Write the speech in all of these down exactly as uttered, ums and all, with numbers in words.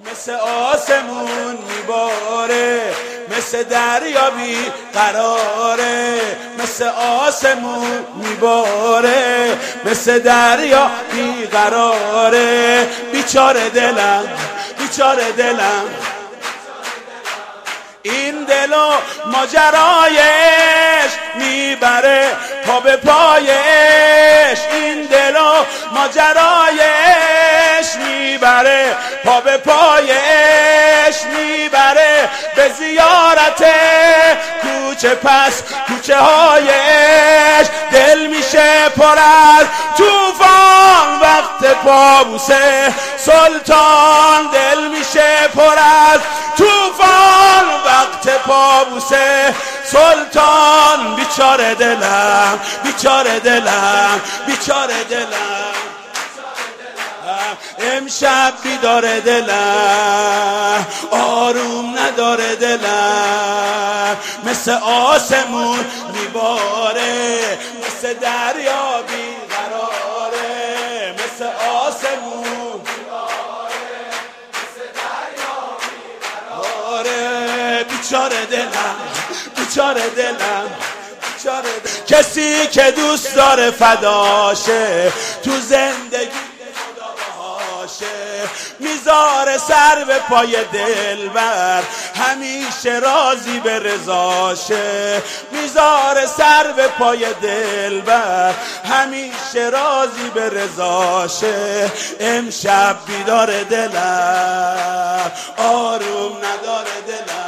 مثل آسمون میباره، مثل دریا بی قراره، مثل آسمون میباره، مثل دریا بی قراره. بیچاره دلم، بیچاره دلم، این دل و ماجرایش میبره پا به پایش، این دل و ماجرایش میبره پا به پایش، میبره به زیارت کوچه پس کوچه هایش. دل میشه پر از طوفان وقت پابوسه سلطان، دل میشه پر از طوفان وقت پابوسه سلطان. بیچاره دلم، بیچاره دلم، بیچاره دلم، امشب بیداره دلم، آروم نداره دلم، مثل آسمون میباره، مثل دریا بیقراره، مثل آسمون میباره، مثل دریا بیقراره. بیچاره دلم، بیچاره دلم، بیچاره دلم. کسی که دوست داره فداشه تو زندگی میذاره سر به پای دلبر، همیشه راضی به رضاشه، میذاره سر به پای دلبر، همیشه راضی به رضاشه. امشب بیدار دلم، آروم نداره دلم،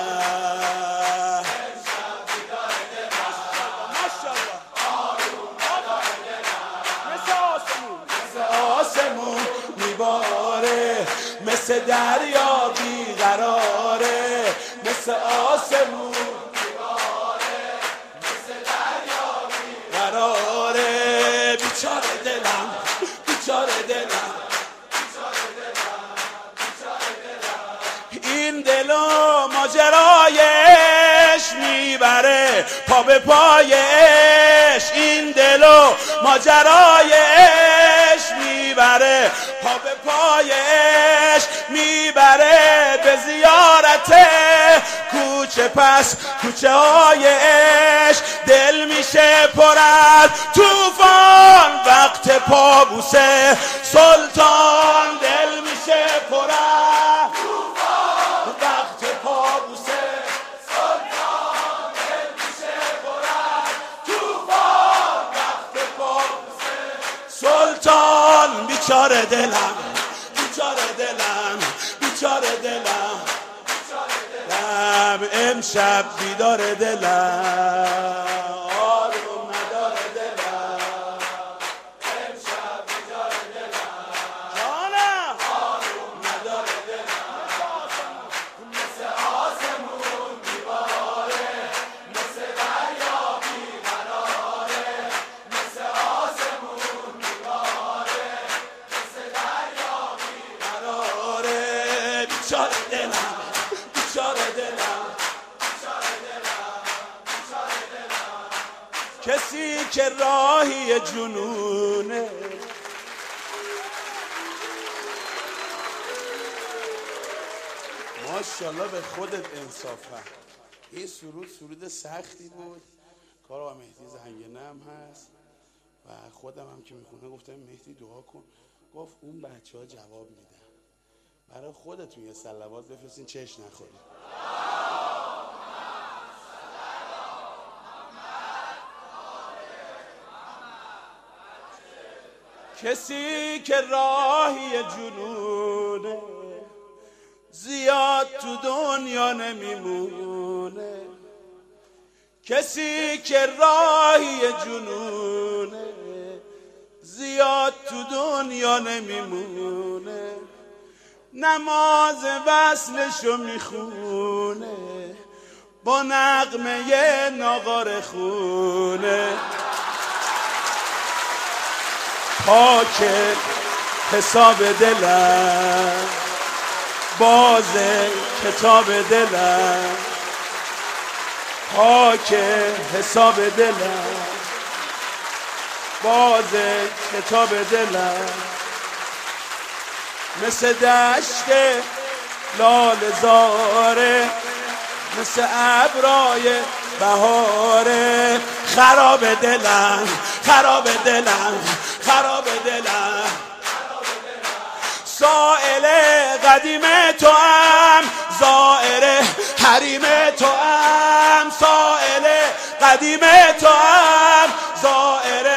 مثل دریا بیقراره، مثل آسمون میباره، مثل دریا بیقراره. بیچاره دلم، بیچاره دلم، بیچاره دلم، بیچاره دلم، این دل و ماجرایش میبره پا به پایش، این دل و ماجرایش میبره پا به پایش، میبره به زیارت کوچه پس کوچه هایش. دل میشه پر از طوفان وقت پابوسه سلطان، دل میشه پر از طوفان وقت پابوسه سلطان، دل میشه پر از طوفان وقت پابوسه سلطان. بیچاره دلم، بیچاره دلم، بیچاره دلم، بیچاره دلم، امشب بیدار دلم، آروم نداره دلم، امشب بیدار دلم، جانم آروم نداره دلم، مثل آسمون میباره، مثل دریا بیقراره، مثل آسمون میباره، مثل دریا بیقراره. بیچاره دلم، بیچاره دلم، بیچاره دلم، بیچاره دلم، کسی که راهی جنونه، ماشاءالله به خودت انصافا. این سرود سرود سختی بود، کار آقا مهدی زنگنه هم هست و خودم هم که میخونه گفتم مهدی دعا کن، گفت اون بچه ها جواب میدن، برای خودتون یه صلوات بفرستین چش نخورید. کسی که راهی جنونه زیاد تو دنیا نمیمونه، کسی که راهی جنونه زیاد تو دنیا نمیمونه، نماز وصلشو میخونه با نغمه ناقار خونه. پاک حساب دلم، باز کتاب دلم، پاک حساب دلم، باز کتاب دلم، مثل دشت لال زاره مثل ابرای بهاره. خراب دلم خراب دلم خراب دلم سائل قدیم تو هم زائر حریم تو هم سائل قدیم تو هم زائر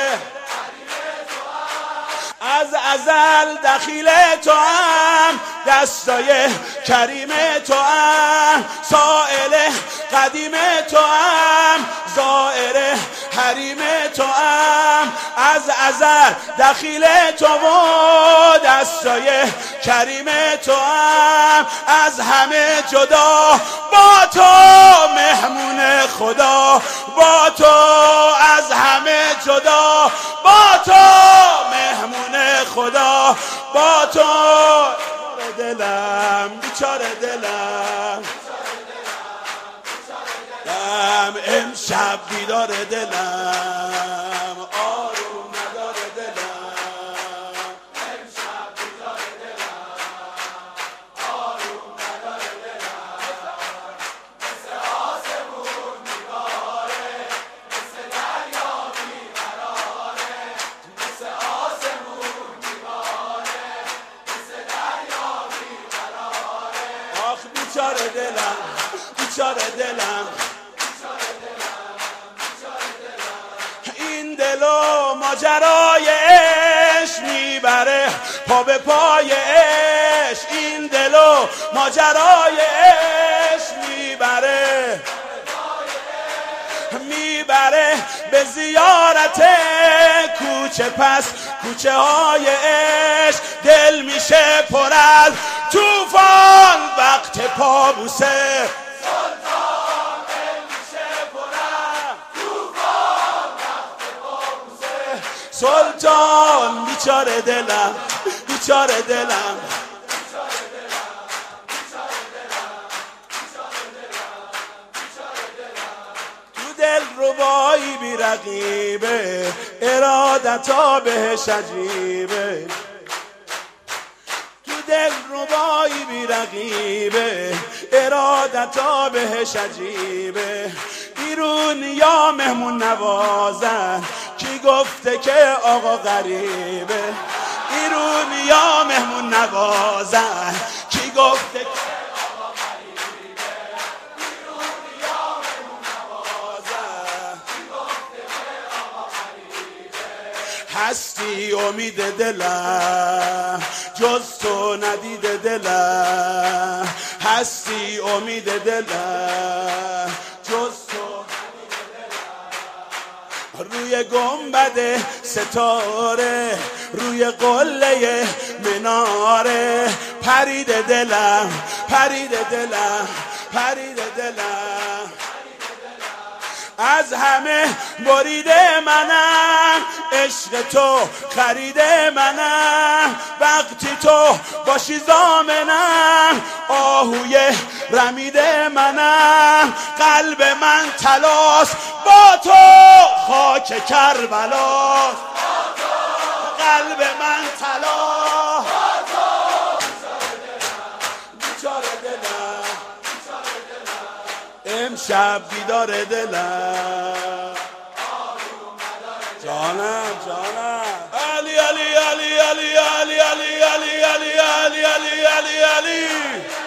از ازل دخیل تو هم دستای کریم تو هم سائل قدیم تو هم زائر حریم تو هم از ازل دخیل تو و دستای کریم تو هم از همه جدا با تو مهمون خدا با تو از همه جدا با تو مهمون خدا با تو دلم بیچاره دلم دم امشب بیدار دلم آروم نداره دلم امشب بیدار دلم آروم نداره دلم مثل آسمون میباره مثل دریا بیقراره مثل آسمون میباره مثل دریا بیقراره آخ بیچاره دلم بیچاره دلم این دل و ماجرای عشق میبره پا به پای عشق این دل و ماجرای عشق میبره میبره به زیارت کوچه پس کوچه های عشق دل میشه پر از طوفان وقت پابوسه سلطان بیچاره دلم بیچاره دلم تو دل ربایی بی رقیبه ارادتا بهش عجیبه تو دل ربایی بی رقیبه ارادتا بهش عجیبه بیرون یا مهمون نوازن کی گفته که آقا غریبه ایرون یا مهمون نوازن کی گفته که آقا غریبه ایرون یا مهمون نوازن کی گفته که آقا غریبه هستی امید دلم جز تو ندید دلم هستی امید دلم جز تو روی گنبد ستاره روی قله مناره پرید دلم پرید دلم پرید دلم از همه بریده منم عشق تو خریده منم وقتی تو باشی ضامنم آهوی رمیده منم قلب من طلاست با تو خاک کربلاست قلب من طلا بیچاره دلم امشب بیدار دلم جانم جانم علی علی علی علی علی علی علی علی علی علی علی علی